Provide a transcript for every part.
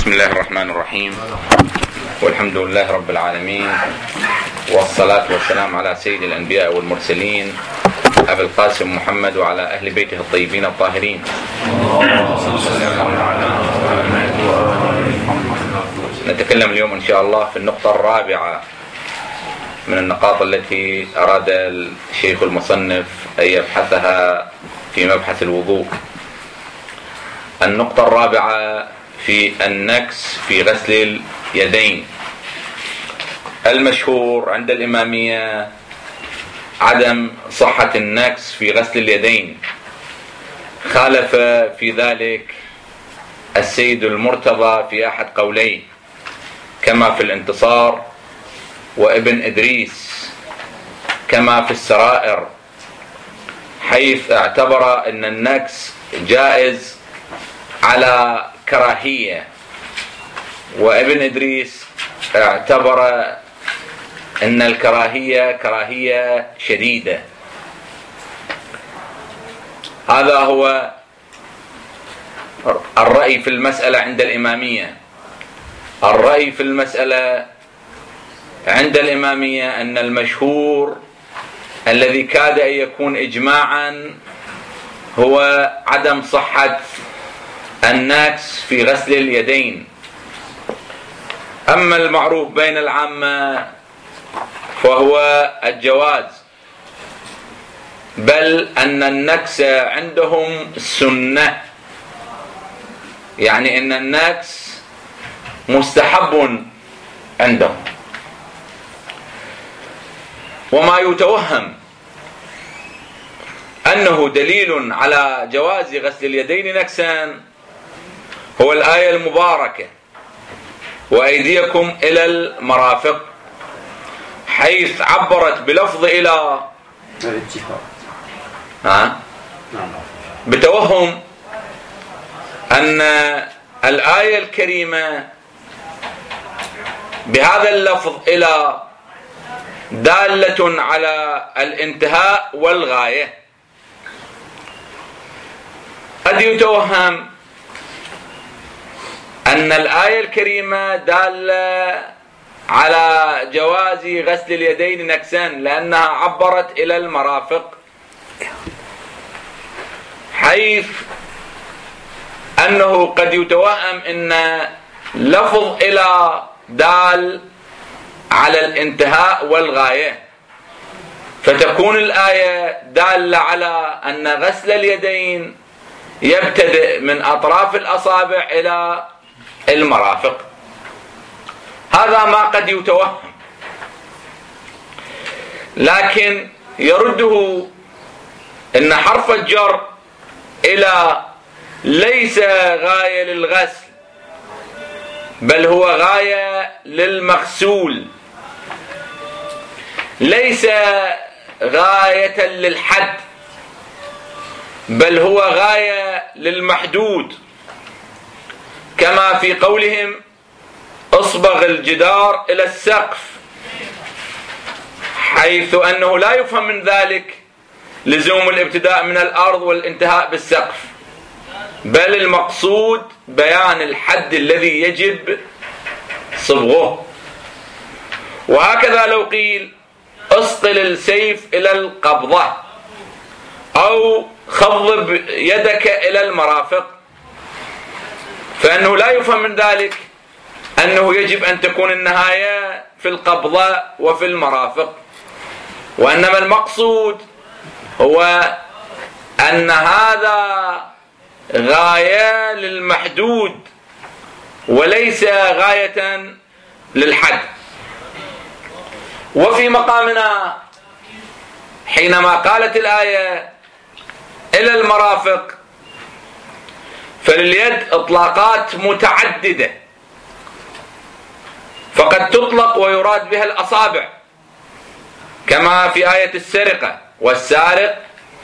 بسم الله الرحمن الرحيم، والحمد لله رب العالمين، والصلاة والسلام على سيد الأنبياء والمرسلين أبي القاسم محمد وعلى أهل بيته الطيبين الطاهرين. نتكلم اليوم إن شاء الله في النقطة الرابعة من النقاط التي أراد الشيخ المصنف أن يبحثها في مبحث الوضوء. النقطة الرابعة في النكس في غسل اليدين. المشهور عند الإمامية عدم صحة النكس في غسل اليدين. خالف في ذلك السيد المرتضى في أحد قوليه كما في الانتصار، وابن إدريس كما في السرائر، حيث اعتبر أن النكس جائز على كراهية، وابن إدريس اعتبر أن الكراهية كراهية شديدة. هذا هو الرأي في المسألة عند الإمامية. الرأي في المسألة عند الإمامية أن المشهور الذي كاد أن يكون إجماعا هو عدم صحة النكس في غسل اليدين. أما المعروف بين العامة فهو الجواز، بل أن النكس عندهم سنة، يعني أن النكس مستحب عندهم. وما يتوهم أنه دليل على جواز غسل اليدين نكسا هو الآية المباركة وأيديكم إلى المرافق، حيث عبرت بلفظ إلى بتوهم أن الآية الكريمة بهذا اللفظ إلى دالة على الانتهاء والغاية. قد يتوهم أن الآية الكريمة دالة على جواز غسل اليدين نكسان لأنها عبرت إلى المرافق، حيث أنه قد يتوهم أن لفظ إلى دال على الانتهاء والغاية، فتكون الآية دالة على أن غسل اليدين يبتدئ من أطراف الأصابع إلى المرافق. هذا ما قد يتوهم، لكن يرده أن حرف الجر إلى ليس غاية للغسل، بل هو غاية للمغسول، ليس غاية للحد، بل هو غاية للمحدود، كما في قولهم اصبغ الجدار إلى السقف، حيث أنه لا يفهم من ذلك لزوم الابتداء من الأرض والانتهاء بالسقف، بل المقصود بيان الحد الذي يجب صبغه. وهكذا لو قيل اصقل السيف إلى القبضة أو خضب يدك إلى المرافق، فإنه لا يفهم من ذلك أنه يجب أن تكون النهاية في القبضة وفي المرافق، وإنما المقصود هو أن هذا غاية للمحدود وليس غاية للحد. وفي مقامنا حينما قالت الآية إلى المرافق، فلليد إطلاقات متعددة، فقد تطلق ويراد بها الأصابع، كما في آية السرقة والسارق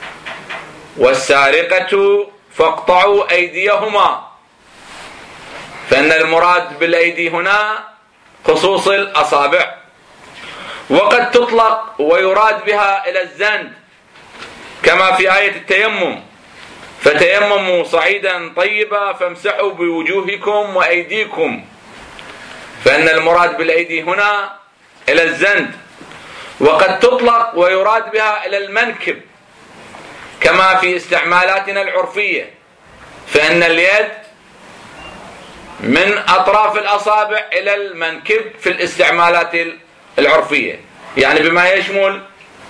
والسارقة فاقطعوا أيديهما، فإن المراد بالأيدي هنا خصوص الأصابع. وقد تطلق ويراد بها إلى الزند، كما في آية التيمم فتيمموا صعيدا طيبا فامسحوا بوجوهكم وأيديكم، فإن المراد بالأيدي هنا إلى الزند، وقد تطلق ويراد بها إلى المنكب كما في استعمالاتنا العرفية، فإن اليد من أطراف الأصابع إلى المنكب في الاستعمالات العرفية، يعني بما يشمل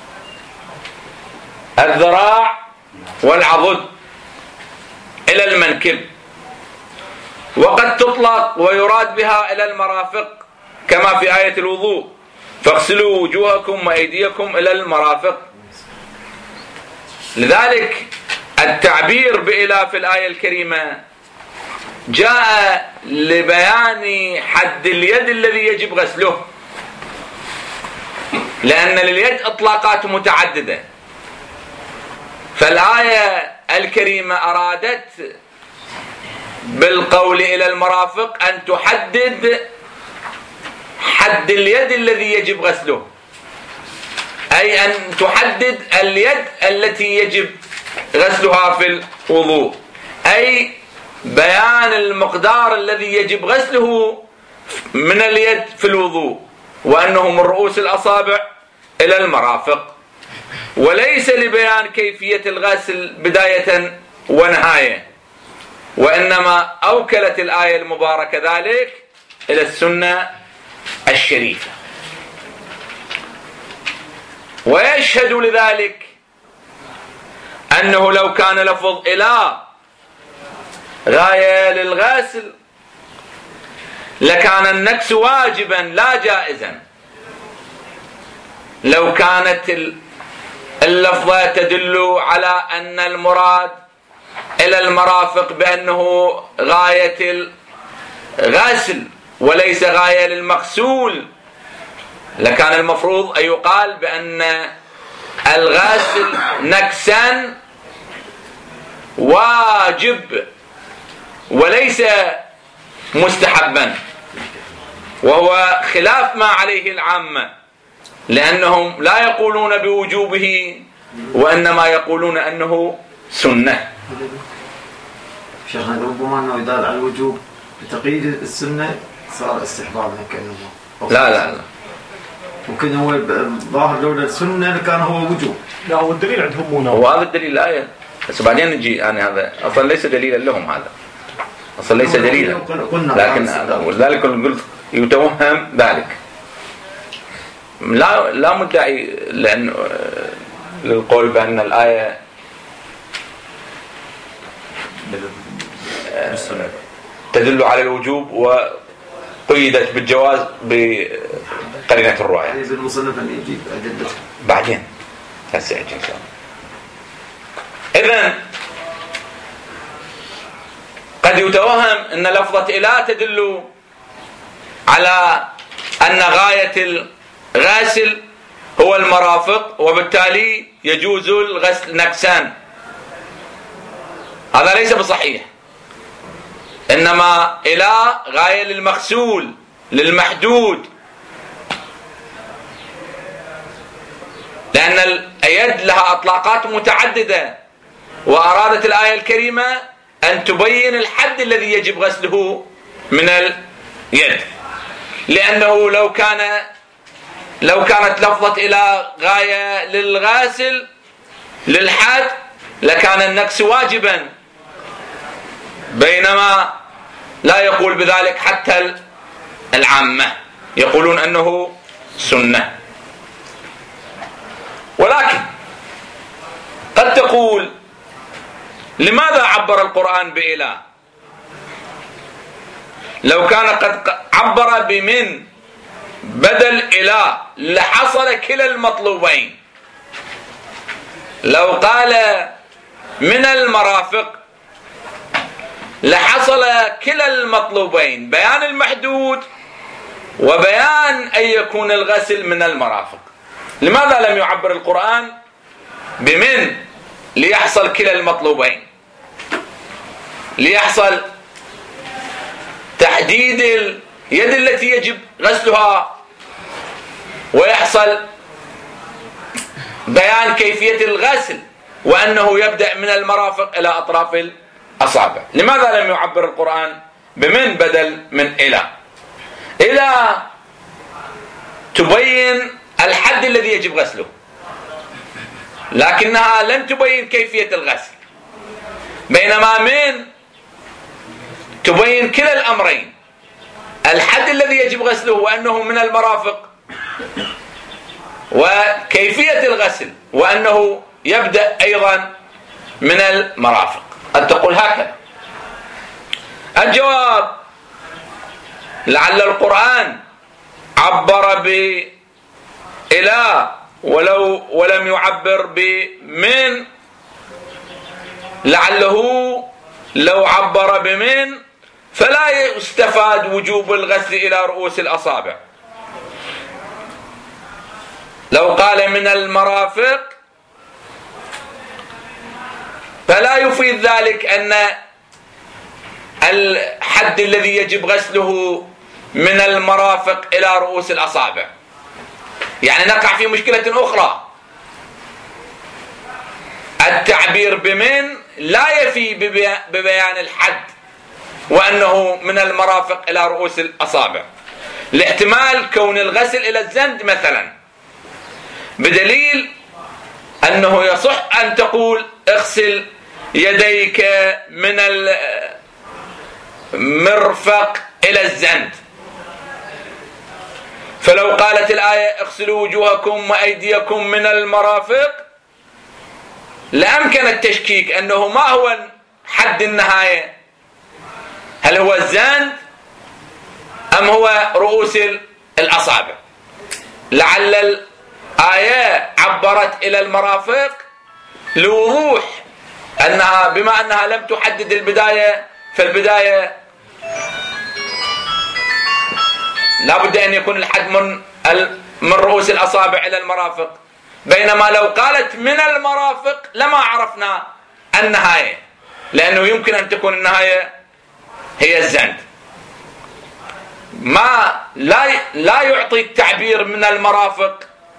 الذراع والعضد إلى المنكب. وقد تطلق ويراد بها إلى المرافق كما في آية الوضوء، فاغسلوا وجوهكم وأيديكم إلى المرافق. لذلك التعبير بإلى في الآية الكريمة جاء لبيان حد اليد الذي يجب غسله، لأن لليد إطلاقات متعددة، فالآية الكريمة أرادت بالقول إلى المرافق أن تحدد حد اليد الذي يجب غسله، أي أن تحدد اليد التي يجب غسلها في الوضوء، أي بيان المقدار الذي يجب غسله من اليد في الوضوء، وأنه من رؤوس الأصابع إلى المرافق، وليس لبيان كيفية الغسل بداية ونهاية، وإنما أوكلت الآية المباركة ذلك إلى السنة الشريفة. ويشهد لذلك أنه لو كان لفظ إلى غاية للغسل لكان النكس واجبا لا جائزا، لو كانت اللفظة تدل على أن المراد إلى المرافق بأنه غاية الغسل وليس غاية للمغسول، لكان المفروض أن يقال بأن الغسل نكسا واجب وليس مستحبا، وهو خلاف ما عليه العامة، لأنهم لا يقولون بوجوبه وإنما يقولون أنه سنة. شيخنا ربما أنه يدل على الوجوب بتقييد السنة صار استحبابا كأنه لا ممكن هو ظاهر لولا السنة كان هو وجوب. لا هو الدليل عندهم هنا، وهذا الدليل الآية، بس بعدين نجي يعني هذا أصلا ليس دليلا لهم، هذا أصلا ليس دليلا، لكن ولذلك قلت يتوهم ذلك. لا مدعي لأن للقول بأن الآية تدل على الوجوب وقيدت بالجواز بقرينة الرواية. بعدين سيأتي إن شاء الله. إذن قد يتوهم أن لفظة إلى تدل على أن غاية الغاسل هو المرافق، وبالتالي يجوز الغسل نكسان. هذا ليس بصحيح، إنما إلى غاية للمغسول للمحدود، لأن اليد لها أطلاقات متعددة، وأرادت الآية الكريمة أن تبين الحد الذي يجب غسله من اليد، لأنه لو كانت لفظة إلى غاية للغاسل للحد لكان النكس واجبا، بينما لا يقول بذلك حتى العامة، يقولون أنه سنة. ولكن قد تقول لماذا عبر القرآن بإله؟ لو كان قد عبر بمن بدل إله لحصل كلا المطلوبين. لو قال من المرافق لحصل كلا المطلوبين، بيان المحدود وبيان أن يكون الغسل من المرافق. لماذا لم يعبر القرآن بمن ليحصل كلا المطلوبين، ليحصل تحديد اليد التي يجب غسلها ويحصل بيان كيفية الغسل وأنه يبدأ من المرافق إلى أطراف الأصابع. لماذا لم يعبر القرآن بمن بدل من إلى؟ إلى تبين الحد الذي يجب غسله، لكنها لم تبين كيفية الغسل، بينما من تبين كلا الأمرين، الحد الذي يجب غسله وأنه من المرافق، وكيفية الغسل وأنه يبدأ أيضا من المرافق. أن تقول هكذا. الجواب: لعل القرآن عبر بإلى ولم يعبر بمن، لعله لو عبر بمن فلا يستفاد وجوب الغسل إلى رؤوس الأصابع. لو قال من المرافق فلا يفيد ذلك أن الحد الذي يجب غسله من المرافق إلى رؤوس الأصابع، يعني نقع في مشكلة أخرى. التعبير بمن لا يفي ببيان الحد وأنه من المرافق إلى رؤوس الأصابع، لاحتمال كون الغسل إلى الزند مثلا، بدليل أنه يصح أن تقول اغسل يديك من المرفق إلى الزند. فلو قالت الآية اغسلوا وجوهكم وأيديكم من المرافق لأمكن التشكيك أنه ما هو حد النهاية، هل هو الزند أم هو رؤوس الأصابع. لعل الآية عبرت إلى المرافق لوضوح أنها بما أنها لم تحدد البداية، فالبداية لا بد أن يكون الحد من رؤوس الأصابع إلى المرافق، بينما لو قالت من المرافق لما عرفنا النهاية، لأنه يمكن أن تكون النهاية هي الزند. لا يعطي التعبير من المرافق،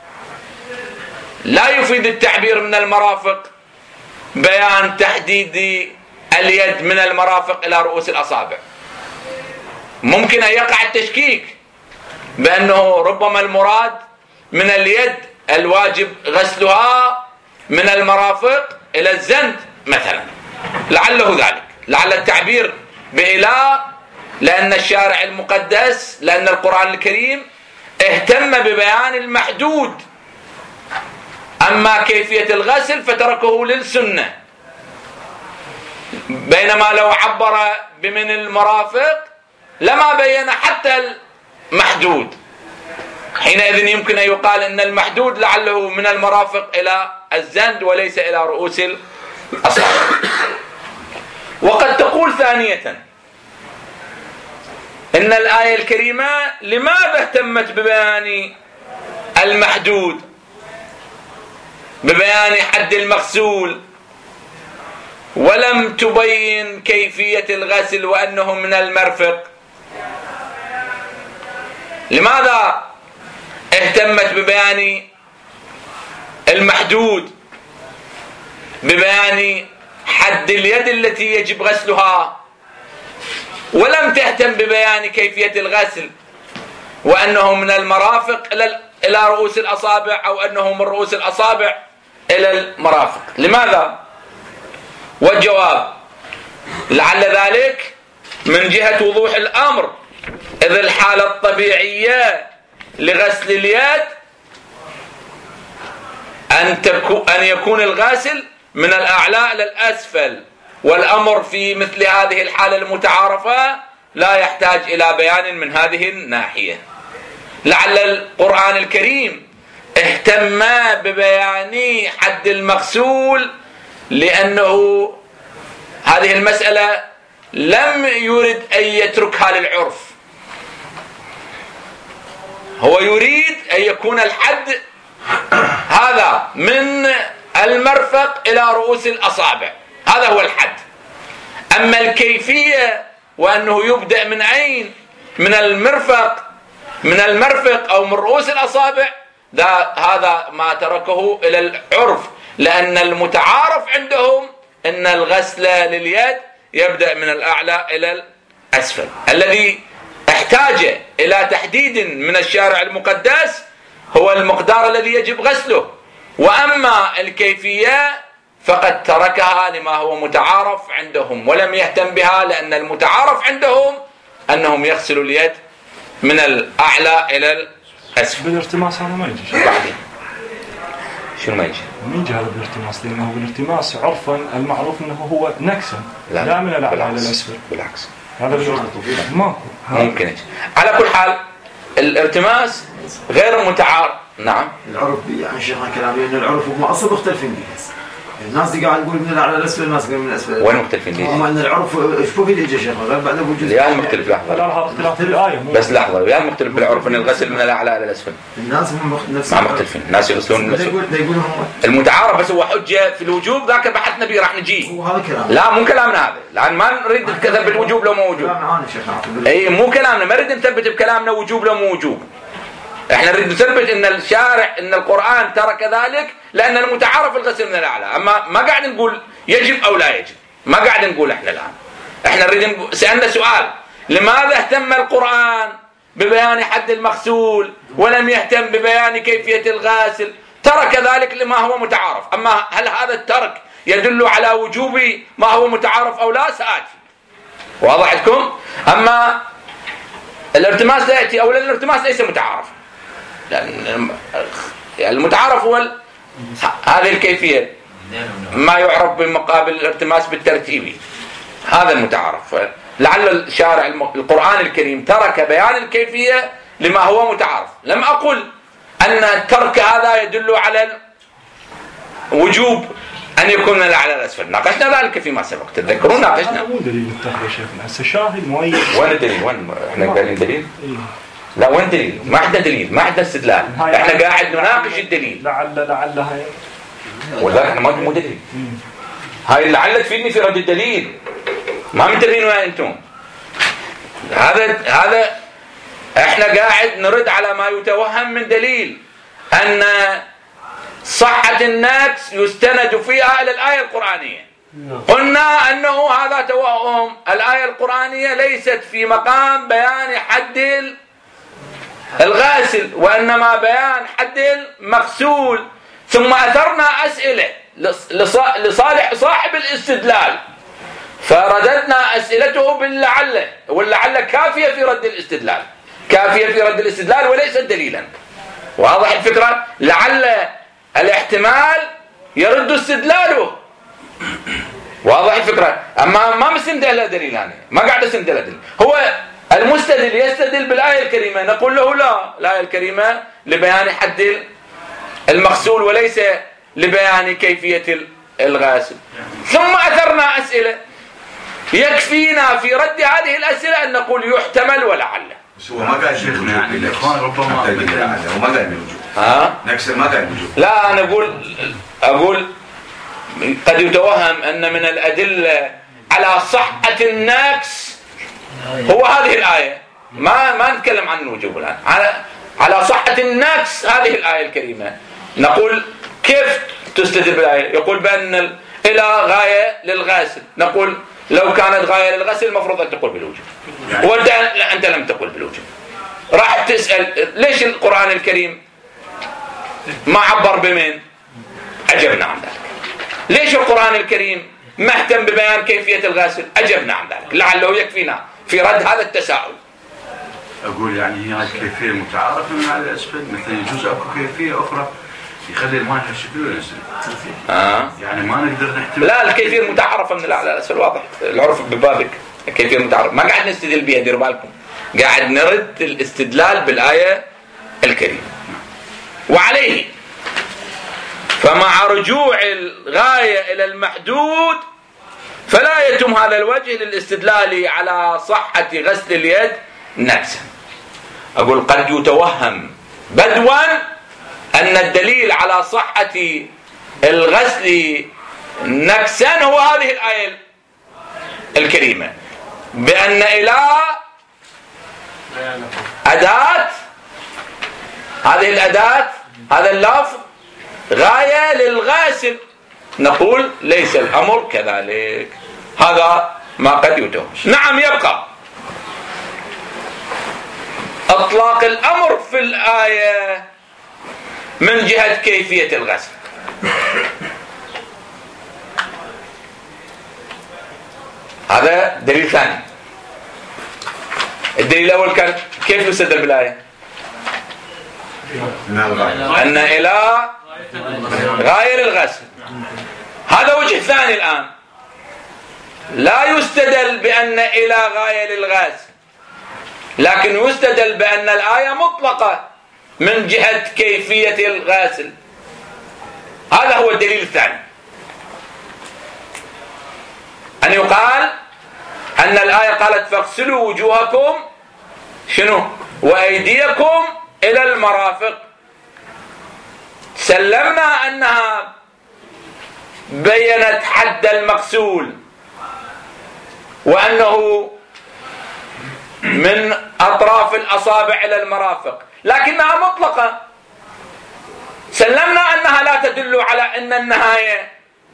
لا يفيد التعبير من المرافق بيان تحديد اليد من المرافق إلى رؤوس الأصابع. ممكن أن يقع التشكيك بأنه ربما المراد من اليد الواجب غسلها من المرافق إلى الزند مثلا، لعله ذلك. لعل التعبير بإله لأن الشارع المقدس، لأن القرآن الكريم اهتم ببيان المحدود، أما كيفية الغسل فتركه للسنة، بينما لو عبر بمن المرافق لما بين حتى المحدود، حينئذ يمكن أن يقال أن المحدود لعله من المرافق إلى الزند وليس إلى رؤوس الأصابع. وقد تقول ثانية إن الآية الكريمة لماذا اهتمت ببيان المحدود، ببيان حد المغسول، ولم تبين كيفية الغسل وأنه من المرفق؟ لماذا اهتمت ببيان المحدود، ببيان حد اليد التي يجب غسلها، ولم تهتم ببيان كيفية الغسل وأنه من المرافق إلى رؤوس الأصابع، أو أنه من رؤوس الأصابع إلى المرافق؟ لماذا؟ والجواب: لعل ذلك من جهة وضوح الأمر، إذ الحالة الطبيعية لغسل اليد أن يكون الغاسل من الأعلى إلى الأسفل، والأمر في مثل هذه الحالة المتعارفة لا يحتاج إلى بيان من هذه الناحية. لعل القرآن الكريم اهتم ببيان حد المغسول لأنه هذه المسألة لم يرد أن يتركها للعرف، هو يريد أن يكون الحد هذا من المرفق إلى رؤوس الأصابع، هذا هو الحد. أما الكيفية وأنه يبدأ من أين، من المرفق أو من رؤوس الأصابع، هذا ما تركه إلى العرف، لأن المتعارف عندهم أن الغسل لليد يبدأ من الأعلى إلى الأسفل. الذي احتاج إلى تحديد من الشارع المقدس هو المقدار الذي يجب غسله، وأما الكيفية فقد تركها لما هو متعارف عندهم ولم يهتم بها، لأن المتعارف عندهم أنهم يغسلوا اليد من الأعلى إلى الأسفل. بالارتماس هذا ما يجي. بعدين شنو ما يجي؟ ما يجي هذا بالارتماس، لأنه بالارتماس عرفا المعروف أنه هو نكسا لا من الأعلى إلى الأسفل. بالعكس هذا ماكو ممكن يجي. على كل حال الارتماس غير متعارف. نعم العرف يعني شيخنا كلامي ان العرف هم اصلا مختلفين فيه. الناس دي قاعد تقول من الاعلى للاسفل، الناس قالوا من الاسفل. وين مختلفين ليش؟ هم ان العرف شوفوا في اللي شيخنا غير بعد وجود الآن مختلف. لحظة لا اختلاف في الآية بس لحظة، الآن مختلف بالعرف ان الغسل من الأعلى إلى الأسفل. الناس هم نفس ما مختلفين، الناس يغسلون يقولون هم المتعارف بس هو حجة في الوجوب، ذاك بحثنا به راح نجي. وهذا كلام لا مو كلامنا هذا، لأن ما نريد نثبت بالوجوب لو مو وجوب. كلام شيخنا اي مو كلامنا، ما نريد نثبت بكلامنا وجوب لو مو وجوب. احنا نريد نثبت ان الشارع ان القرآن ترك ذلك لأن المتعارف الغسل من الأعلى، اما ما قاعد نقول يجب او لا يجب، ما قاعد نقول احنا الآن. احنا نريد سألنا سؤال: لماذا اهتم القرآن ببيان حد المغسول ولم يهتم ببيان كيفية الغاسل؟ ترك ذلك لما هو متعارف. اما هل هذا الترك يدل على وجوب ما هو متعارف او لا سآتي. واضح لكم؟ اما الارتماس لا يأتي، اولا الارتماس ليس متعارف، لأن المتعارف هو هذه الكيفية ما يعرف بمقابل الارتماس بالترتيبي، هذا المتعارف. لعل الشارع القرآن الكريم ترك بيان الكيفية لما هو متعارف. لم أقل أن الترك هذا يدل على وجوب أن يكون من الأعلى الأسفل، ناقشنا ذلك فيما سبق، تتذكرون ناقشنا. هذا مو دليل التحرير شيخنا، هسه شاهد مؤيد. وين الدليل؟ وين احنا قاعدين دليل؟ لا وين دليل؟ ما عندنا دليل، ما عندنا استدلال، احنا قاعد نناقش الدليل. لعل هاي ولا احنا مو دليل. هاي لعل تفيدني في رد الدليل، ما منتبهين وين انتم. هذا احنا قاعد نرد على ما يتوهم من دليل ان صحة النكس يستند فيها الى الآية القرآنية. قلنا انه هذا توهم، الآية القرآنية ليست في مقام بيان حد الغاسل وانما بيان حد المغسول. ثم اثرنا اسئلة لصالح صاحب الاستدلال، فرددنا اسئلته باللعل، واللعل كافية في رد الاستدلال، كافية في رد الاستدلال وليست دليلا. واضح الفكرة؟ لعل الاحتمال يرد استدلاله. واضح الفكرة؟ اما ما مستند له دليل، انا ما قاعد استند له دليل. هو المستدل يستدل بالآية الكريمة، نقول له لا، الآية الكريمة لبيان حد المغسول وليس لبيان كيفية الغاسل. ثم أثرنا أسئلة، يكفينا في رد هذه الأسئلة أن نقول يحتمل ولعل. بس هو ما قاعد شيخنا يعني الإخوان ربما هو ما قاعد موجود. نكسر ما قاعد موجود. لا أنا أقول قد يتوهم أن من الأدلة على صحة النكس هو هذه الآية. ما نتكلم عن الوجوب الآن، على صحة النكس هذه الآية الكريمة. نقول كيف تستدل بالآية؟ يقول بأن إلى غاية للغاسل، نقول لو كانت غاية للغسل المفروض أن تقول بالوجوب، وأنت لم تقول بالوجوب. راح تسأل ليش القرآن الكريم ما عبر بمن؟ أجبنا عن ذلك. ليش القرآن الكريم ما اهتم ببيان كيفية الغاسل؟ أجبنا عن ذلك، لعله يكفينا في رد هذا التساؤل. أقول يعني هي الكيفية المتعارفة من على الأسفل، مثلا يجوز أكو كيفية أخرى يخلي الماء يشكل ولا ينزل. يعني ما نقدر نحتمل. لا الكيفية المتعارفة من الأعلى الأسفل واضح، العرف ببابك الكيفية المتعارفة، ما قاعد نستدل بها، دير بالكم، قاعد نرد الاستدلال بالآية الكريمة. وعليه فمع رجوع الغاية إلى المحدود فلا يتم هذا الوجه للاستدلال على صحة غسل اليد نكسا. أقول قد يتوهم بدوا أن الدليل على صحة الغسل نكسا هو هذه الآية الكريمة، بأن إلى أداة، هذه الأداة، هذا اللفظ غاية للغاسل، نقول ليس الأمر كذلك. هذا ما قد يدهش. نعم، يبقى إطلاق الأمر في الآية من جهة كيفية الغسل. هذا دليل ثاني. الدليل الأول كان كيف يستدل بالآية؟ أن إلى غاية للغسل. هذا وجه ثاني الآن. لا يستدل بأن إلى غاية للغسل، لكن يستدل بأن الآية مطلقة من جهة كيفية الغاسل. هذا هو الدليل الثاني، أن يقال أن الآية قالت فاغسلوا وجوهكم شنو وأيديكم إلى المرافق. سلمنا أنها بينت حد المغسول وأنه من أطراف الأصابع إلى المرافق، لكنها مطلقة. سلمنا أنها لا تدل على أن النهاية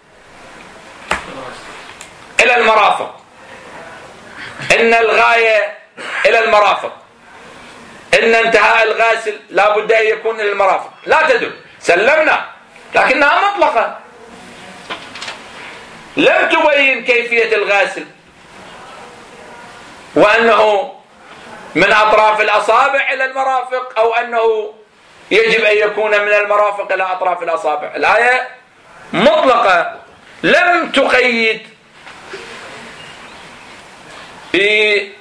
إلى المرافق، إن الغاية إلى المرافق، إن انتهاء الغاسل لا بد أن يكون إلى المرافق، لا تدل. سلمنا، لكنها مطلقة، لم تبين كيفية الغاسل وأنه من أطراف الأصابع إلى المرافق أو أنه يجب أن يكون من المرافق إلى أطراف الأصابع. الآية مطلقة، لم تقيد بأن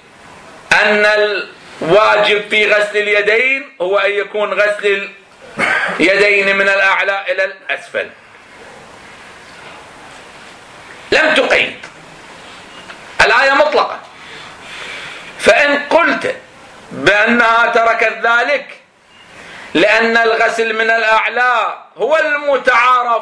الواجب في غسل اليدين هو أن يكون غسل اليدين من الأعلى إلى الأسفل، لم تقيد. الآية مطلقة. فإن قلت بأنها تركت ذلك لأن الغسل من الأعلى هو المتعارف،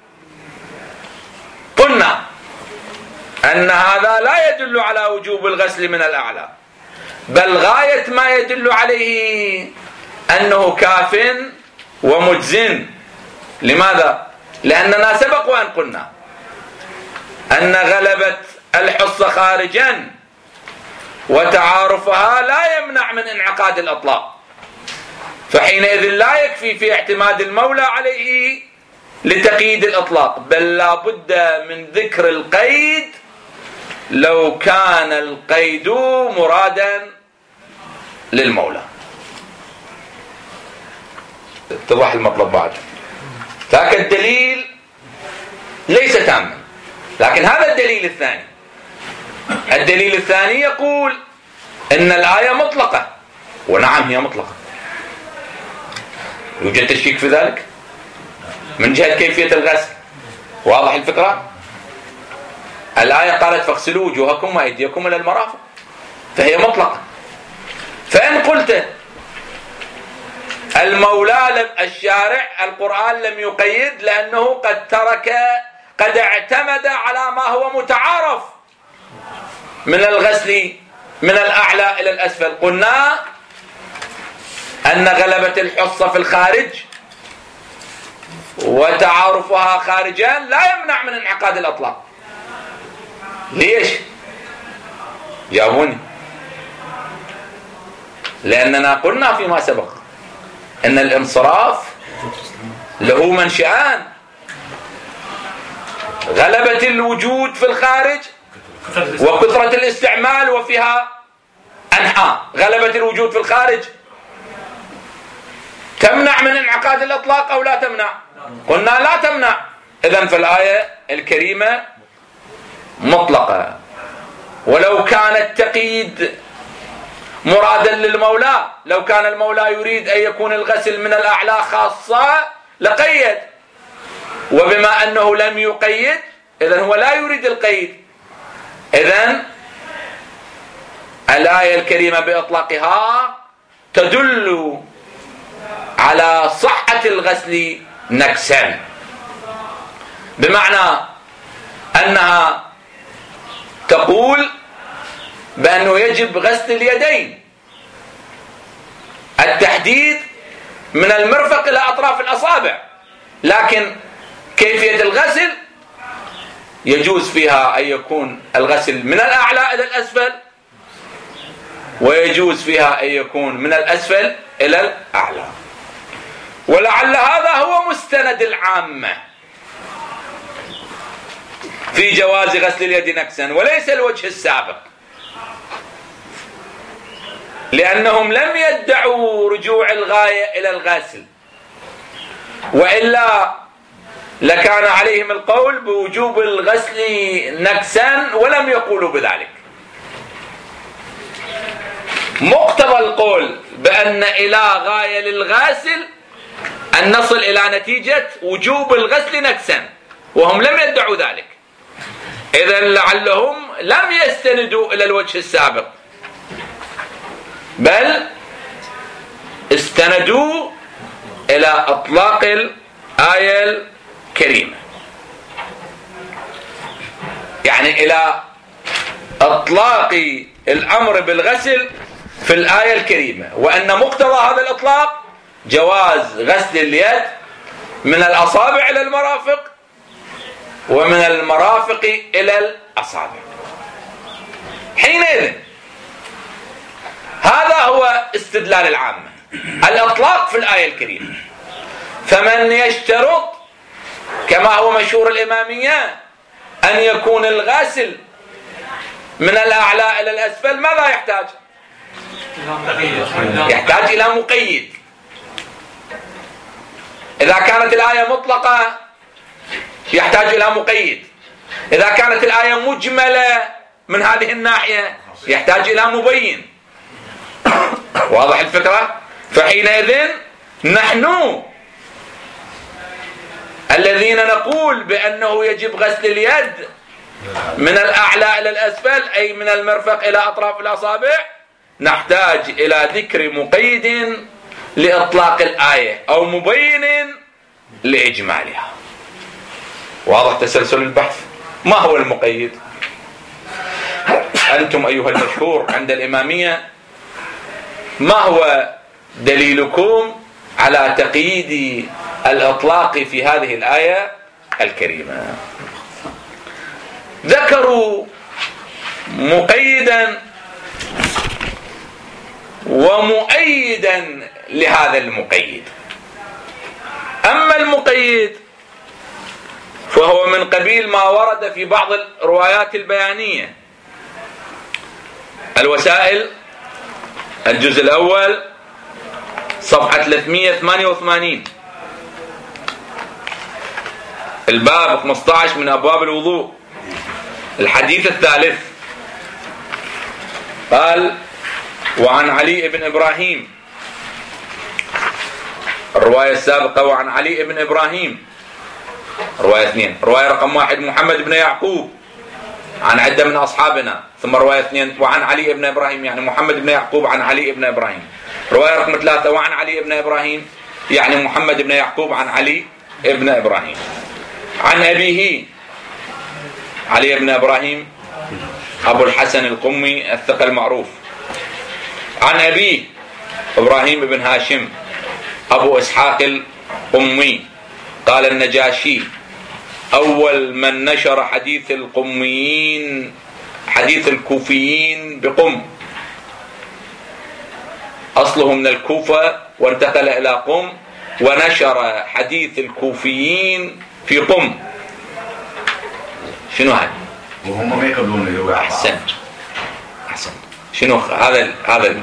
قلنا أن هذا لا يدل على وجوب الغسل من الأعلى، بل غاية ما يدل عليه أنه كاف ومجزٍ. لماذا؟ لأننا سبق وأن قلنا أن غلبة الحصة خارجا وتعارفها لا يمنع من انعقاد الأطلاق، فحينئذ لا يكفي في اعتماد المولى عليه لتقييد الإطلاق، بل لا بد من ذكر القيد لو كان القيد مرادا للمولى. اتضح المطلب بعد. ذاك الدليل ليس تاما، لكن هذا الدليل الثاني. الدليل الثاني يقول إن الآية مطلقة، ونعم هي مطلقة، يوجد تشكيك في ذلك من جهة كيفية الغسل. واضح الفكرة؟ الآية قالت فاغسلوا وجوهكم وأيديكم إلى المرافق، فهي مطلقة. فإن قلت المولى الشارع القرآن لم يقيد لأنه قد اعتمد على ما هو متعارف من الغسل من الأعلى إلى الأسفل، قلنا أن غلبة الحصة في الخارج وتعارفها خارجا لا يمنع من انعقاد الأطلاق. ليش؟ جاوبوني. لأننا قلنا فيما سبق أن الانصراف له منشأان: غلبة الوجود في الخارج وكثرة الاستعمال، وفيها أنحاء. غلبة الوجود في الخارج تمنع من انعقاد الإطلاق أو لا تمنع؟ قلنا لا تمنع. إذن فالآية الكريمة مطلقة، ولو كان التقييد مرادا للمولى، لو كان المولى يريد أن يكون الغسل من الأعلى خاصة لقيد، وبما أنه لم يقيد إذن هو لا يريد القيد. إذن الآية الكريمة بإطلاقها تدل على صحة الغسل نكسا، بمعنى أنها تقول بأنه يجب غسل اليدين، التحديد من المرفق إلى أطراف الأصابع، لكن كيفية الغسل يجوز فيها أن يكون الغسل من الأعلى إلى الأسفل، ويجوز فيها أن يكون من الأسفل إلى الأعلى. ولعل هذا هو مستند العامة في جواز غسل اليد نكسا وليس الوجه السابق، لأنهم لم يدعوا رجوع الغاية إلى الغسل، وإلا لكان عليهم القول بوجوب الغسل نكسا ولم يقولوا بذلك. مقتضى القول بأن إلى غاية للغاسل أن نصل إلى نتيجة وجوب الغسل نكسا، وهم لم يدعوا ذلك، إذن لعلهم لم يستندوا إلى الوجه السابق، بل استندوا إلى إطلاق الآية الكريمة، يعني إلى إطلاق الأمر بالغسل في الآية الكريمة، وأن مقتضى هذا الإطلاق جواز غسل اليد من الأصابع إلى المرافق ومن المرافق إلى الأصابع. حينئذ هذا هو استدلال العامة، الإطلاق في الآية الكريمة. فمن يشترط كما هو مشهور الإمامية أن يكون الغاسل من الأعلى إلى الأسفل، ماذا يحتاج؟ يحتاج إلى مقيد. إذا كانت الآية مطلقة يحتاج إلى مقيد، إذا كانت الآية مجملة من هذه الناحية يحتاج إلى مبين. واضح الفكرة؟ فحينئذ نحن الذين نقول بأنه يجب غسل اليد من الأعلى إلى الأسفل، أي من المرفق إلى أطراف الأصابع، نحتاج إلى ذكر مقيد لإطلاق الآية أو مبين لإجمالها. واضح تسلسل البحث؟ ما هو المقيد؟ أنتم أيها المشهور عند الإمامية ما هو دليلكم على تقييد الإطلاق في هذه الآية الكريمة؟ ذكروا مقيدا ومؤيدا لهذا المقيد. أما المقيد فهو من قبيل ما ورد في بعض الروايات البيانية. الوسائل الجزء الأول صفحة 388، الباب 15 من أبواب الوضوء، الحديث الثالث، قال: وعن علي بن إبراهيم، الرواية السابقة وعن علي بن إبراهيم، رواية 2، رواية رقم 1 محمد بن يعقوب عن عدة من أصحابنا، ثم رواية 2 وعن علي بن إبراهيم يعني محمد بن يعقوب عن علي بن إبراهيم، رواية رقم 3 وعن علي بن إبراهيم يعني محمد بن يعقوب عن علي بن إبراهيم، عن أبيه علي بن إبراهيم أبو الحسن القمي الثقة المعروف، عن أبيه إبراهيم بن هاشم أبو إسحاق القمي قال النجاشي: أول من نشر حديث القميين حديث الكوفيين بقم، أصله من الكوفة وانتقل إلى قم، ونشر حديث الكوفيين في قم. شنو هذا؟ وهم ما يقبلون. أحسن. شنو هذا؟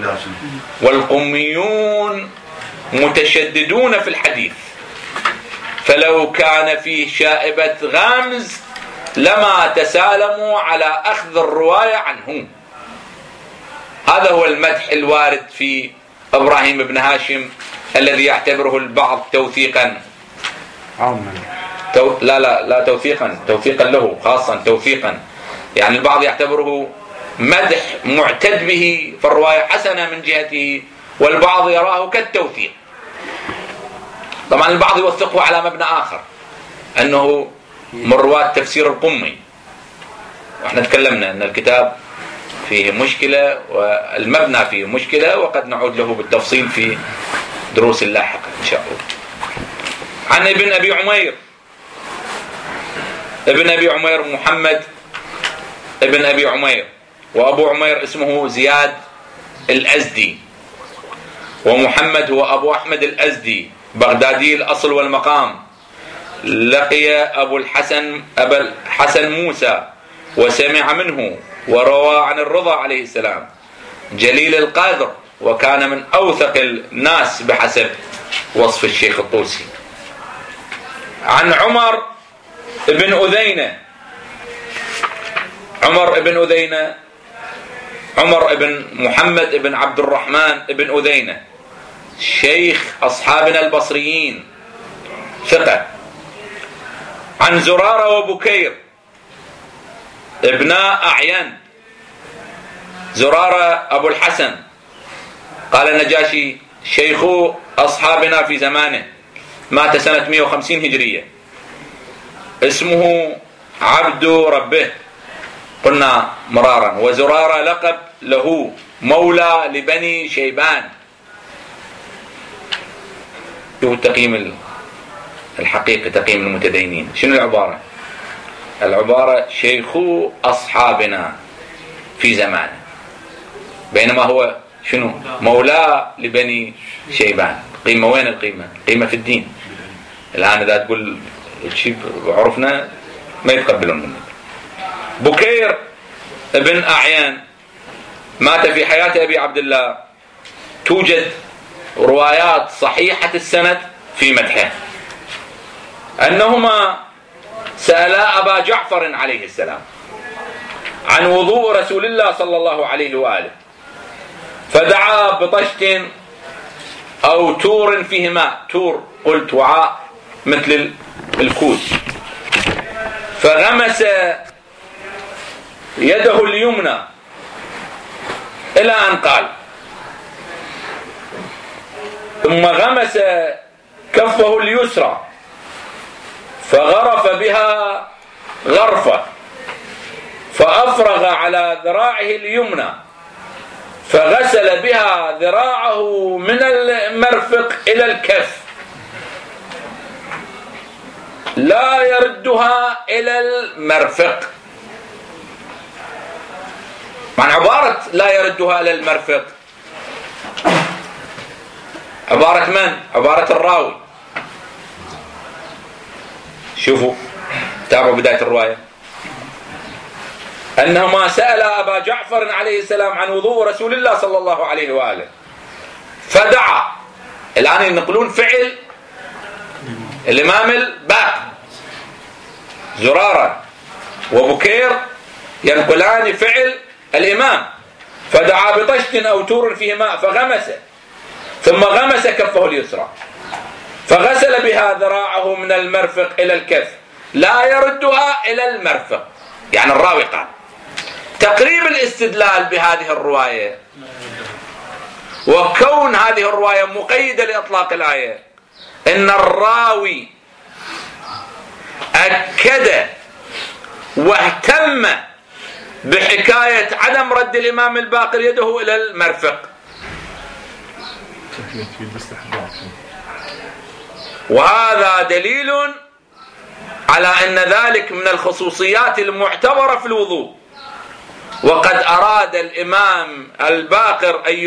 والقميون متشددون في الحديث، فلو كان فيه شائبة غامز لما تسالموا على أخذ الرواية عنه. هذا هو المدح الوارد في إبراهيم بن هاشم الذي يعتبره البعض توثيقا عاما. لا توثيقا له خاصا، توثيقا يعني البعض يعتبره مدح معتد به، فالرواية حسنة من جهته، والبعض يراه كالتوثيق. طبعا البعض يوثقه على مبنى آخر أنه من رواة تفسير القمي، وإحنا تكلمنا أن الكتاب فيه مشكلة والمبنى فيه مشكلة، وقد نعود له بالتفصيل في دروس لاحقة إن شاء الله. عن ابن أبي عمير. ابن أبي عمير محمد ابن أبي عمير، وأبو عمير اسمه زياد الأزدي، ومحمد هو أبو أحمد الأزدي بغدادي الأصل والمقام. لقي أبا الحسن موسى وسمع منه وروى عن الرضا عليه السلام جليل القدر، وكان من أوثق الناس بحسب وصف الشيخ الطوسي. عن عمر بن أذينة. عمر بن أذينة عمر بن محمد بن عبد الرحمن بن أذينة، شيخ أصحابنا البصريين، ثقة. عن زرارة وبكير ابناء أعين. زرارة أبو الحسن، قال النجاشي شيخ أصحابنا في زمانه، مات سنة 150 هجرية، اسمه عبد ربه قلنا مرارا. وزرارة لقب له، مولى لبني شيبان. شوفوا التقييم الحقيقي، تقييم المتدينين. شنو العبارة؟ العبارة شيخ أصحابنا في زمانه، بينما هو شنو؟ مولى لبني شيبان. قيمة وين القيمة؟ قيمة في الدين. الآن إذا تقول شيء عرفنا ما يتقبلون منك. بكير ابن أعيان مات في حياة أبي عبد الله، توجد روايات صحيحة السند في مدحه أنهما سألا أبا جعفر عليه السلام عن وضوء رسول الله صلى الله عليه وآله، فدعا بطشت أو تور فيه ماء. تور قلت وعاء مثل الكوز، فغمس يده اليمنى إلى أن قال، ثم غمس كفه اليسرى فغرف بها غرفة، فأفرغ على ذراعه اليمنى فغسل بها ذراعه من المرفق إلى الكف، لا يردها إلى المرفق. معنى عبارة لا يردها إلى المرفق عبارة من؟ عبارة الراوي. شوفوا تابعوا بداية الرواية. أنهما سأل أبا جعفر عليه السلام عن وضوء رسول الله صلى الله عليه وآله، فدعا. الآن ينقلون فعل الإمام الباقر، زرارة وبكير ينقلان فعل الإمام، فدعا بطشت أو تور فيه ماء فغمس، ثم غمس كفه اليسرى فغسل بها ذراعه من المرفق إلى الكف، لا يردها إلى المرفق. يعني الراوي قال. تقريب الاستدلال بهذه الرواية وكون هذه الرواية مقيدة لإطلاق الآية، إن الراوي أكد واهتم بحكاية عدم رد الإمام الباقر يده إلى المرفق، وهذا دليل على أن ذلك من الخصوصيات المعتبرة في الوضوء، وقد أراد الإمام الباقر أن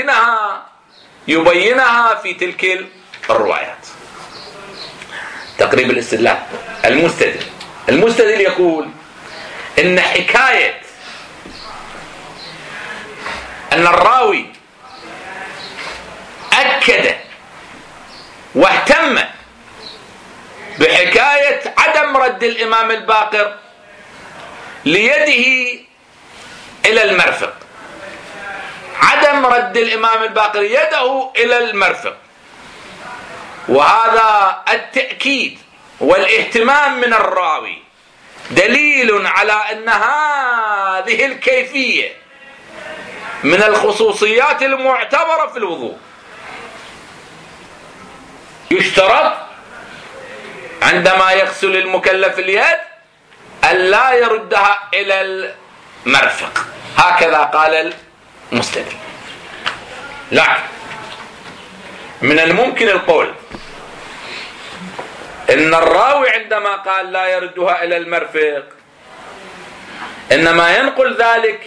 يبينها في تلك الروايات. تقريب الاستدلال. المستدل يقول إن حكاية أن الراوي أكد واهتم بحكاية عدم رد الإمام الباقر ليده إلى المرفق، عدم رد الإمام الباقر يده إلى المرفق، وهذا التأكيد والاهتمام من الراوي دليل على أن هذه الكيفية من الخصوصيات المعتبرة في الوضوء. يشترط عندما يغسل المكلف اليد أن لا يردها إلى المرفق، هكذا قال المستدل. لكن من الممكن القول إن الراوي عندما قال لا يردها إلى المرفق إنما ينقل ذلك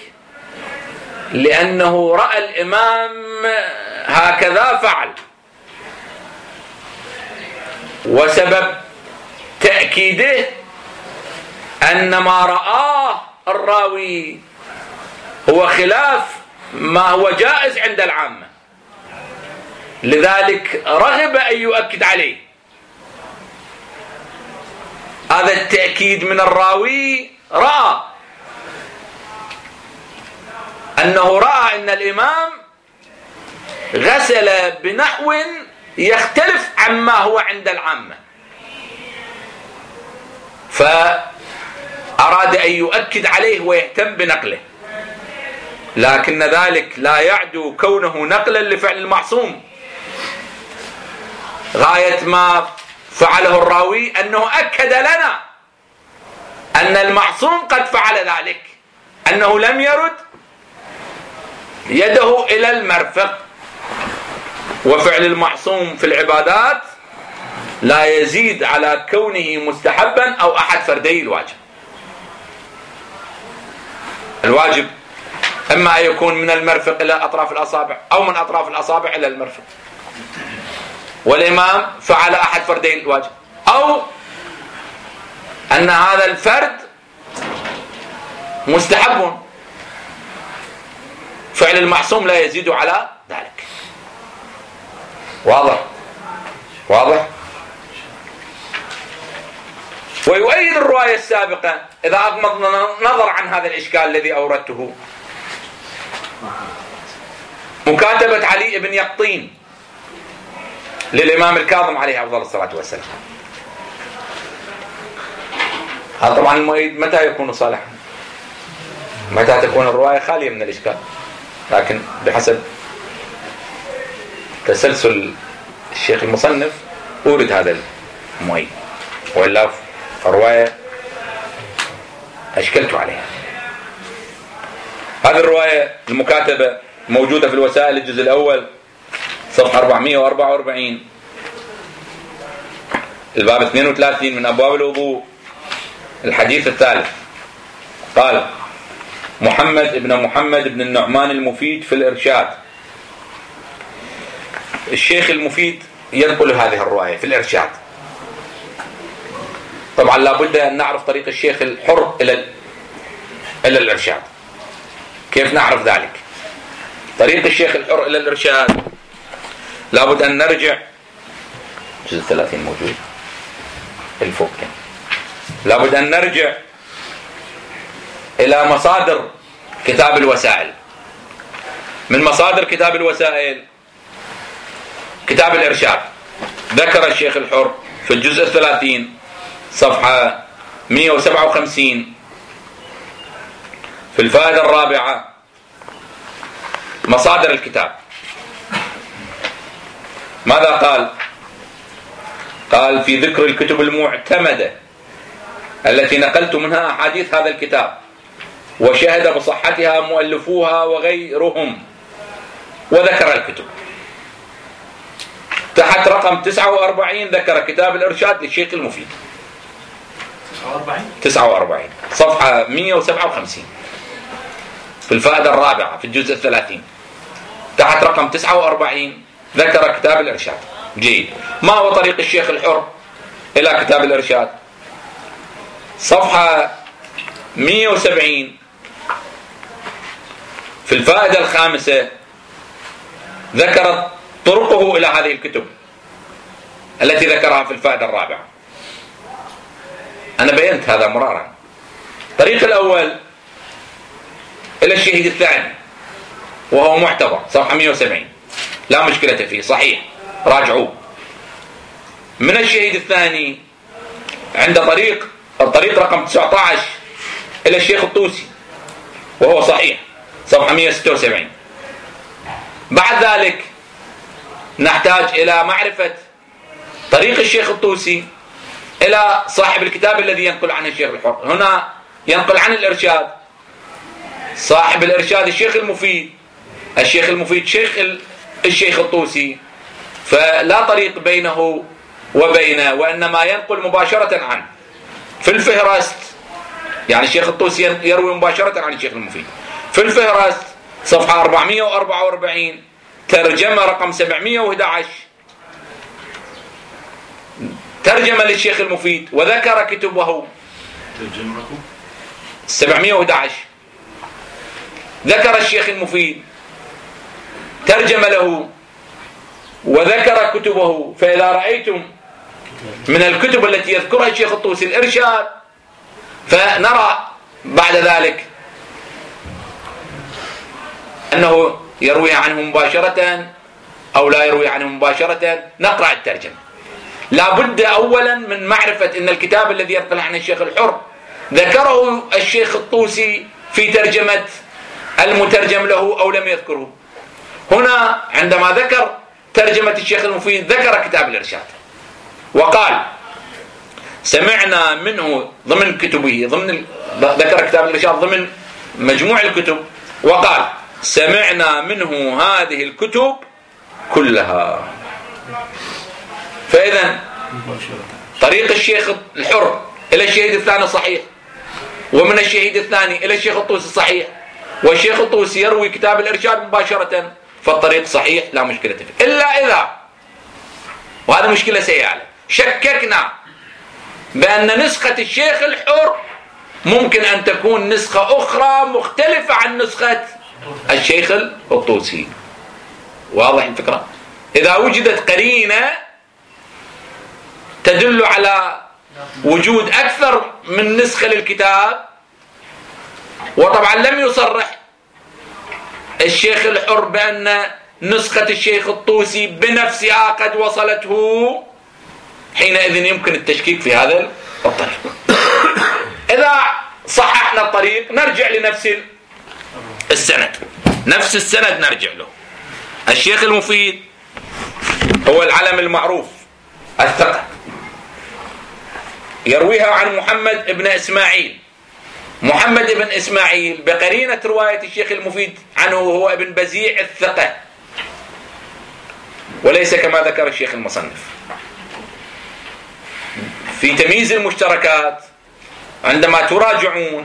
لأنه رأى الإمام هكذا فعل، وسبب تأكيده أن ما رآه الراوي هو خلاف ما هو جائز عند العامة، لذلك رغب أن يؤكد عليه. هذا التأكيد من الراوي، رأى أنه رأى أن الإمام غسل بنحو يختلف عما هو عند العامة، فأراد أن يؤكد عليه ويهتم بنقله، لكن ذلك لا يعدو كونه نقلا لفعل المعصوم. غاية ما فعله الراوي أنه أكد لنا أن المعصوم قد فعل ذلك، أنه لم يرد يده إلى المرفق، وفعل المعصوم في العبادات لا يزيد على كونه مستحبا أو أحد فردي الواجب. الواجب إما أن يكون من المرفق إلى أطراف الأصابع أو من أطراف الأصابع إلى المرفق، والإمام فعل أحد فردي الواجب، أو أن هذا الفرد مستحب، فعل المعصوم لا يزيد على ذلك. واضح؟ واضح؟ ويؤيد الرواية السابقة إذا أغمضنا نظر عن هذا الإشكال الذي أوردته مكاتبة علي بن يقطين للإمام الكاظم عليه أفضل الصلاة والسلام. هذا طبعا المؤيد متى يكون صالحا؟ متى تكون الرواية خالية من الإشكال، لكن بحسب تسلسل الشيخ المصنف أورد هذا المؤيد، وإلا الرواية أشكلت عليها. هذه الرواية المكاتبة موجودة في الوسائل الجزء الأول صفحة 444، الباب 32 من أبواب الوضوء، الحديث الثالث. قال محمد بن النعمان المفيد في الإرشاد. الشيخ المفيد ينقل هذه الرواية في الإرشاد. طبعا لابد أن نعرف طريق الشيخ الحر إلى الإرشاد. كيف نعرف ذلك؟ طريق الشيخ الحر إلى الإرشاد لابد أن نرجع، جزء 30 موجود الفوق، لابد أن نرجع إلى مصادر كتاب الوسائل. من مصادر كتاب الوسائل كتاب الإرشاد، ذكر الشيخ الحر في الجزء 30 صفحة 157 في الفائدة الرابعة مصادر الكتاب. ماذا قال؟ قال في ذكر الكتب المعتمدة التي نقلت منها أحاديث هذا الكتاب وشهد بصحتها مؤلفوها وغيرهم، وذكر الكتب. تحت رقم 49 ذكر كتاب الإرشاد للشيخ المفيد 49 صفحة 157 في الفائدة الرابعة في الجزء 30 تحت رقم 49 ذكر كتاب الإرشاد. جيد. ما هو طريق الشيخ الحر إلى كتاب الإرشاد؟ صفحة 170 في الفائدة الخامسة ذكرت طرقه إلى هذه الكتب التي ذكرها في الفائدة الرابعة. أنا بينت هذا مرارا. الطريق الأول إلى الشهيد الثاني وهو معتبر صفحة 170 لا مشكلة فيه، صحيح، راجعوه. من الشهيد الثاني عند الطريق رقم 19 إلى الشيخ الطوسي وهو صحيح صفحة 176. بعد ذلك نحتاج إلى معرفة طريق الشيخ الطوسي إلى صاحب الكتاب الذي ينقل عنه الشيخ الحر. هنا ينقل عن الإرشاد صاحب الإرشاد الشيخ المفيد شيخ الشيخ الطوسي، فلا طريق بينه وبينه، وإنما ينقل مباشرة عنه. في الفهرست يعني الشيخ الطوسي يروي مباشرة عن الشيخ المفيد. في الفهرست صفحة 444 ترجمة رقم 711 ترجمة للشيخ المفيد وذكر كتبه. ترجمة رقم 711 ذكر الشيخ المفيد ترجم له وذكر كتبه. فإذا رأيتم من الكتب التي يذكرها الشيخ الطوسي الإرشاد، فنرى بعد ذلك أنه يروي عنه مباشرة أو لا يروي عنه مباشرة. نقرأ الترجمة. لا بد أولا من معرفة أن الكتاب الذي ينقل عن الشيخ الحر ذكره الشيخ الطوسي في ترجمة المترجم له أو لم يذكره. هنا عندما ذكر ترجمة الشيخ المفيد ذكر كتاب الإرشاد وقال سمعنا منه ضمن كتبه، ذكر كتاب الإرشاد ضمن مجموع الكتب، وقال سمعنا منه هذه الكتب كلها. فإذا طريق الشيخ الحر إلى الشهيد الثاني صحيح، ومن الشهيد الثاني إلى الشيخ الطوسي صحيح، والشيخ الطوسي يروي كتاب الإرشاد مباشرة، فالطريق صحيح لا مشكلة فيه. إلا إذا، وهذا مشكلة سيئة، شككنا بأن نسخة الشيخ الحر ممكن أن تكون نسخة أخرى مختلفة عن نسخة الشيخ الطوسي. واضح الفكرة؟ إذا وجدت قرينة تدل على وجود أكثر من نسخة للكتاب، وطبعا لم يصرح الشيخ الحر بأن نسخة الشيخ الطوسي بنفسها قد وصلته، حينئذ يمكن التشكيك في هذا الطريق. إذا صححنا الطريق نرجع لنفس السند، نفس السند نرجع له. الشيخ المفيد هو العلم المعروف الثقة، يرويها عن محمد بن إسماعيل. محمد بن إسماعيل بقرينة رواية الشيخ المفيد عنه هو ابن بزيع الثقة، وليس كما ذكر الشيخ المصنف. في تمييز المشتركات عندما تراجعون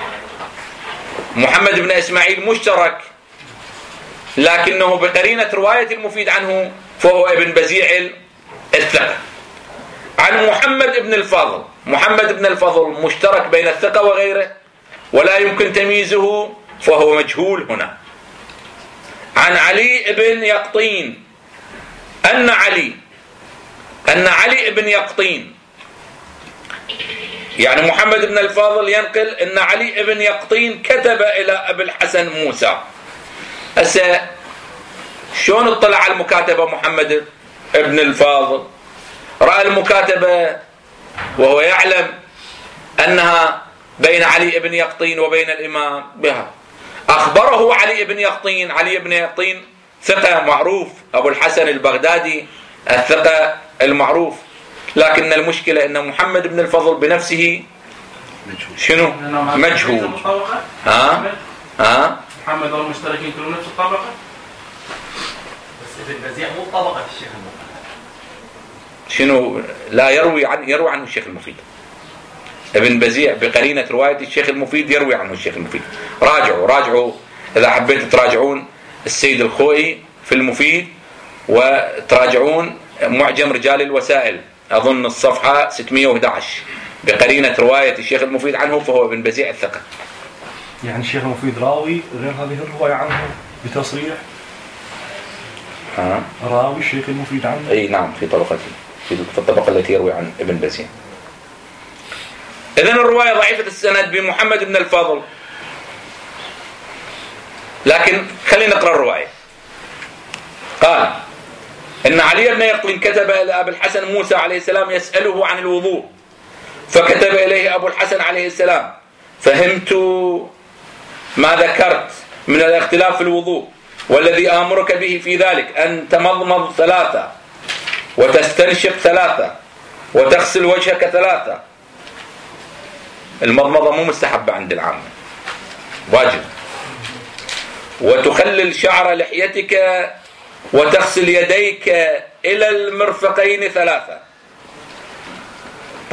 محمد بن إسماعيل مشترك، لكنه بقرينة رواية المفيد عنه فهو ابن بزيع الثقة. عن محمد بن الفضل، محمد بن الفضل مشترك بين الثقة وغيره ولا يمكن تمييزه، فهو مجهول هنا. عن علي بن يقطين أن علي بن يقطين، يعني محمد بن الفاضل ينقل أن علي بن يقطين كتب إلى أبي الحسن موسى. هسه شلون اطلع على المكاتبة محمد بن الفاضل؟ رأى المكاتبة وهو يعلم أنها بين علي بن يقطين وبين الإمام بها. أخبره علي بن يقطين، علي بن يقطين ثقة معروف، أبو الحسن البغدادي الثقة المعروف، لكن المشكلة أن محمد بن الفضل بنفسه شنو؟ مجهول. محمد والمشتركين كلهم نفس الطبقة، بس ابن بزيع مو طبقة الشيخ المفيد. شنو؟ لا يروي عنه الشيخ المفيد. ابن بزيع بقرينة رواية الشيخ المفيد يروي عنه الشيخ المفيد. راجعوا إذا حبيت تراجعون السيد الخوئي في المفيد، وتراجعون معجم رجال الوسائل أظن الصفحة 611 بقرينة رواية الشيخ المفيد عنه فهو ابن بزيع الثقة. يعني الشيخ المفيد راوي غير هذه الرواية عنه بتصريح؟ راوي الشيخ المفيد عنه؟ أي نعم، في طبقته، في الطبقة التي يروي عن ابن بزيع. إذن الرواية ضعيفة السند بمحمد بن الفضل، لكن خلينا نقرأ الرواية. قال إن علي بن يقطين كتب إلى أبي الحسن موسى عليه السلام يسأله عن الوضوء، فكتب إليه أبو الحسن عليه السلام: فهمت ما ذكرت من الاختلاف في الوضوء، والذي آمرك به في ذلك أن تمضمض 3 وتستنشق 3 وتغسل وجهك 3. المضمضة مو مستحبة عند العامة، واجب. وتخلل شعر لحيتك وتغسل يديك إلى المرفقين 3.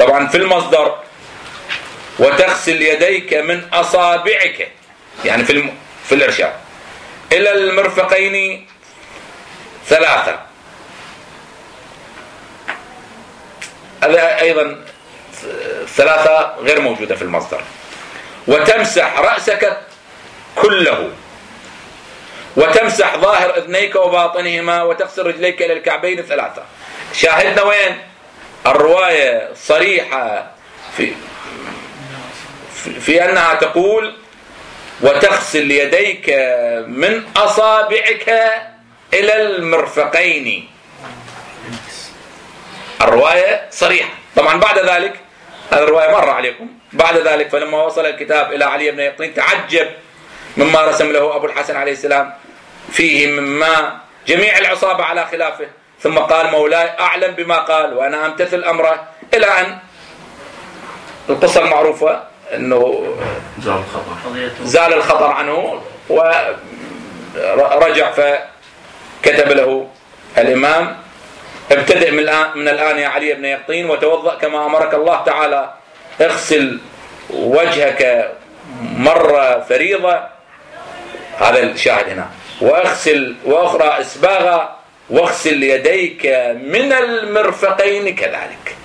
طبعا في المصدر وتغسل يديك من أصابعك، يعني في الإرشاد إلى المرفقين 3. هذا أيضا 3 غير موجودة في المصدر. وتمسح رأسك كله، وتمسح ظاهر أذنيك وباطنهما، وتغسل رجليك إلى الكعبين 3. شاهدنا وين؟ الرواية صريحة في أنها تقول وتغسل يديك من أصابعك إلى المرفقين. الرواية صريحة. طبعا بعد ذلك، هذه الرواية مر عليكم، بعد ذلك فلما وصل الكتاب إلى علي بن يقطين تعجب مما رسم له أبو الحسن عليه السلام فيه مما جميع العصابة على خلافه، ثم قال مولاي أعلم بما قال وأنا أمتثل أمره، إلى أن القصة المعروفة أنه زال الخطر عنه ورجع، فكتب له الإمام ابتدئ من الآن يا علي بن يقطين وتوضأ كما أمرك الله تعالى، اغسل وجهك مرة فريضة، هذا الشاهد هنا، وأخرى إسباغا، واغسل يديك من المرفقين كذلك.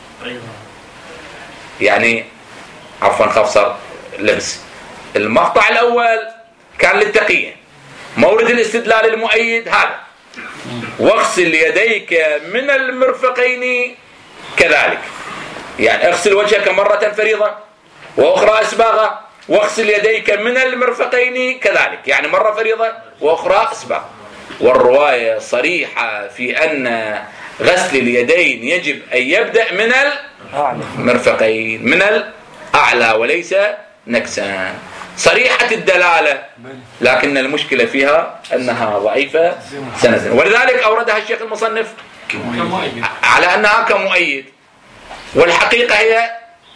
يعني عفوا خفصر لبس. المقطع الأول كان للتقية، مورد الاستدلال المؤيد هذا، واغسل يديك من المرفقين كذلك، يعني اغسل وجهك مرة فريضة وأخرى إسباغا، واغسل يديك من المرفقين كذلك، يعني مرة فريضة وأخرى إسباغ. والرواية صريحة في أن غسل اليدين يجب أن يبدأ من المرفقين، من الأعلى وليس نكسان، صريحة الدلالة، لكن المشكلة فيها أنها ضعيفة سنة، ولذلك أوردها الشيخ المصنف على أنها كمؤيد، والحقيقة هي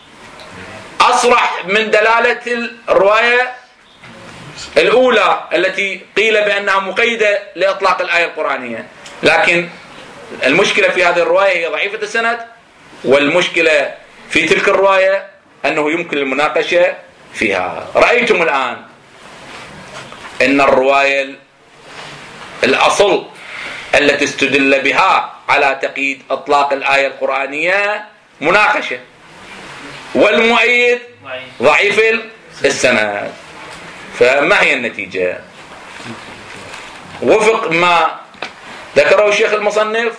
أصرح من دلالة الرواية الأولى التي قيل بأنها مقيدة لإطلاق الآية القرآنية، لكن المشكلة في هذه الرواية هي ضعيفة السند، والمشكلة في تلك الرواية أنه يمكن المناقشة فيها. رأيتم الآن أن الرواية الأصل التي استدل بها على تقييد إطلاق الآية القرآنية مناقشة، والمؤيد ضعيف السند، فما هي النتيجة؟ وفق ما ذكره الشيخ المصنف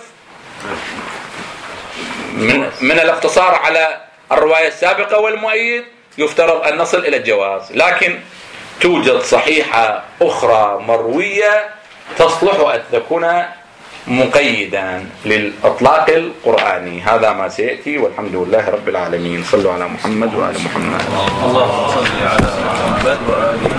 من الاقتصار على الرواية السابقة والمؤيد يفترض أن نصل إلى الجواز، لكن توجد صحيحة أخرى مروية تصلح أن تكون مقيدا للإطلاق القرآني. هذا ما سيأتي، والحمد لله رب العالمين. صلوا على محمد وآل محمد. اللهم صل على محمد وآل محمد.